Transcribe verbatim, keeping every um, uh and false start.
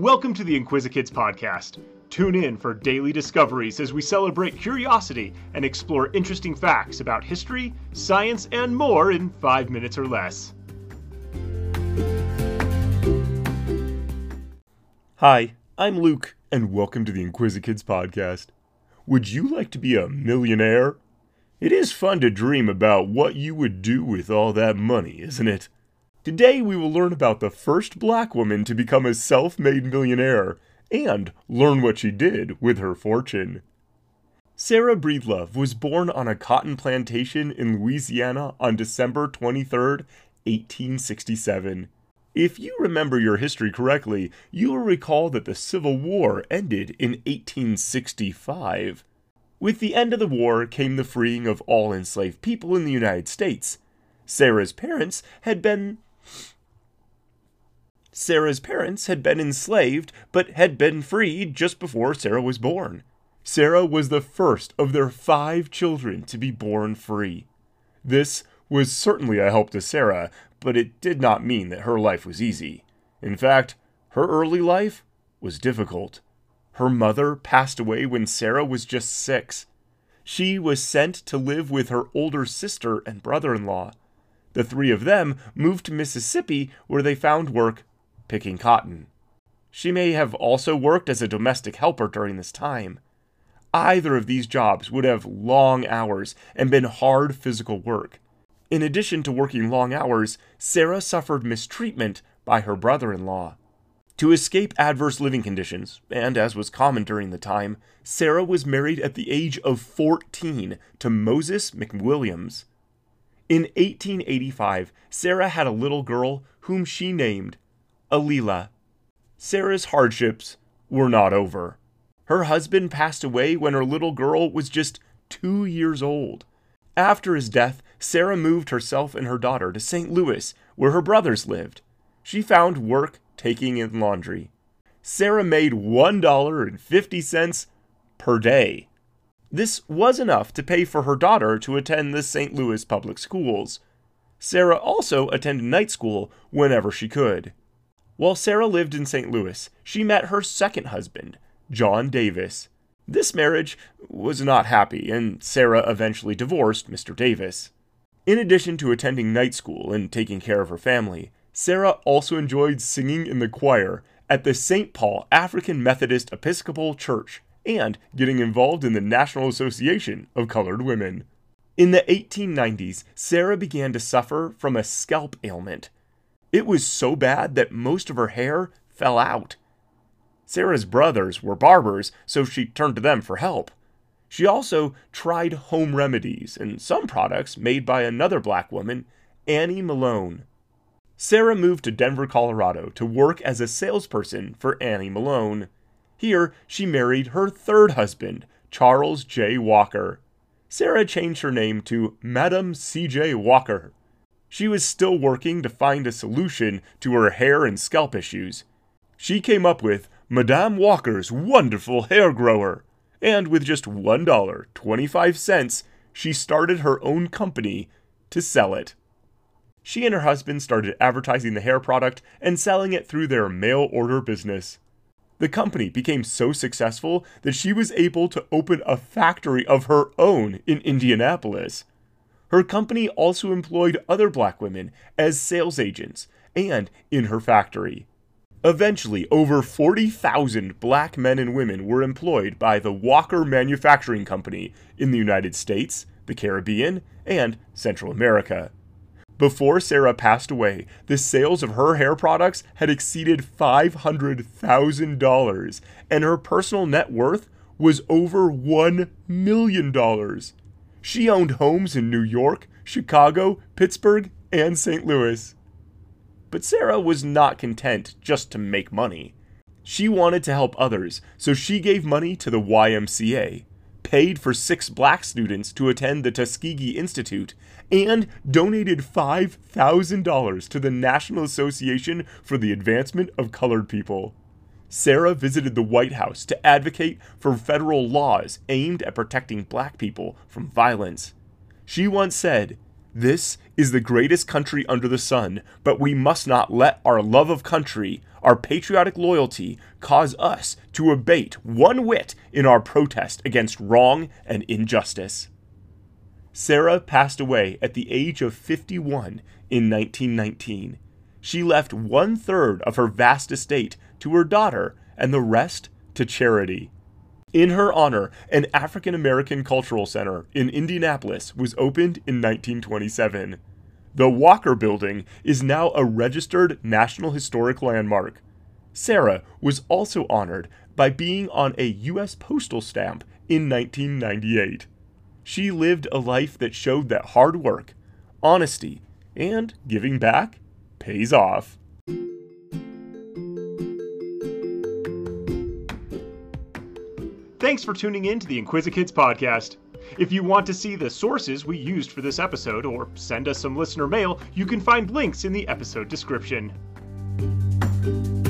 Welcome to the Inquisikids podcast. Tune in for daily discoveries as we celebrate curiosity and explore interesting facts about history, science, and more in five minutes or less. Hi, I'm Luke, and welcome to the Inquisikids podcast. Would you like to be a millionaire? It is fun to dream about what you would do with all that money, isn't it? Today we will learn about the first black woman to become a self-made millionaire, and learn what she did with her fortune. Sarah Breedlove was born on a cotton plantation in Louisiana on December twenty-third, eighteen sixty-seven. If you remember your history correctly, you will recall that the Civil War ended in eighteen sixty-five. With the end of the war came the freeing of all enslaved people in the United States. Sarah's parents had been Sarah's parents had been enslaved, but had been freed just before Sarah was born. Sarah was the first of their five children to be born free. This was certainly a help to Sarah, but it did not mean that her life was easy. In fact, her early life was difficult. Her mother passed away when Sarah was just six. She was sent to live with her older sister and brother-in-law. The three of them moved to Mississippi, where they found work picking cotton. She may have also worked as a domestic helper during this time. Either of these jobs would have long hours and been hard physical work. In addition to working long hours, Sarah suffered mistreatment by her brother-in-law. To escape adverse living conditions, and as was common during the time, Sarah was married at the age of fourteen to Moses McWilliams. In eighteen eighty-five, Sarah had a little girl whom she named Alila. Sarah's hardships were not over. Her husband passed away when her little girl was just two years old. After his death, Sarah moved herself and her daughter to Saint Louis, where her brothers lived. She found work taking in laundry. Sarah made one dollar and fifty cents per day. This was enough to pay for her daughter to attend the Saint Louis public schools. Sarah also attended night school whenever she could. While Sarah lived in Saint Louis, she met her second husband, John Davis. This marriage was not happy, and Sarah eventually divorced Mister Davis. In addition to attending night school and taking care of her family, Sarah also enjoyed singing in the choir at the Saint Paul African Methodist Episcopal Church and getting involved in the National Association of Colored Women. In the eighteen nineties, Sarah began to suffer from a scalp ailment. It was so bad that most of her hair fell out. Sarah's brothers were barbers, so she turned to them for help. She also tried home remedies and some products made by another black woman, Annie Malone. Sarah moved to Denver, Colorado to work as a salesperson for Annie Malone. Here, she married her third husband, Charles J. Walker. Sarah changed her name to Madam C J Walker. She was still working to find a solution to her hair and scalp issues. She came up with Madame Walker's Wonderful Hair Grower, and with just one dollar and twenty-five cents, she started her own company to sell it. She and her husband started advertising the hair product and selling it through their mail-order business. The company became so successful that she was able to open a factory of her own in Indianapolis. Her company also employed other black women as sales agents and in her factory. Eventually, over forty thousand black men and women were employed by the Walker Manufacturing Company in the United States, the Caribbean, and Central America. Before Sarah passed away, the sales of her hair products had exceeded five hundred thousand dollars, and her personal net worth was over one million dollars. She owned homes in New York, Chicago, Pittsburgh, and Saint Louis. But Sarah was not content just to make money. She wanted to help others, so she gave money to the Y M C A, paid for six black students to attend the Tuskegee Institute, and donated five thousand dollars to the National Association for the Advancement of Colored People. Sarah visited the White House to advocate for federal laws aimed at protecting black people from violence. She once said, This is the greatest country under the sun, but we must not let our love of country, our patriotic loyalty, cause us to abate one whit in our protest against wrong and injustice. Sarah passed away at the age of fifty-one in nineteen nineteen. She left one-third of her vast estate to her daughter and the rest to charity. In her honor, an African American Cultural Center in Indianapolis was opened in nineteen twenty-seven. The Walker Building is now a registered National Historic Landmark. Sarah was also honored by being on a U S postal stamp in nineteen ninety-eight. She lived a life that showed that hard work, honesty, and giving back pays off. Thanks for tuning in to the Inquisikids podcast. If you want to see the sources we used for this episode or send us some listener mail, you can find links in the episode description.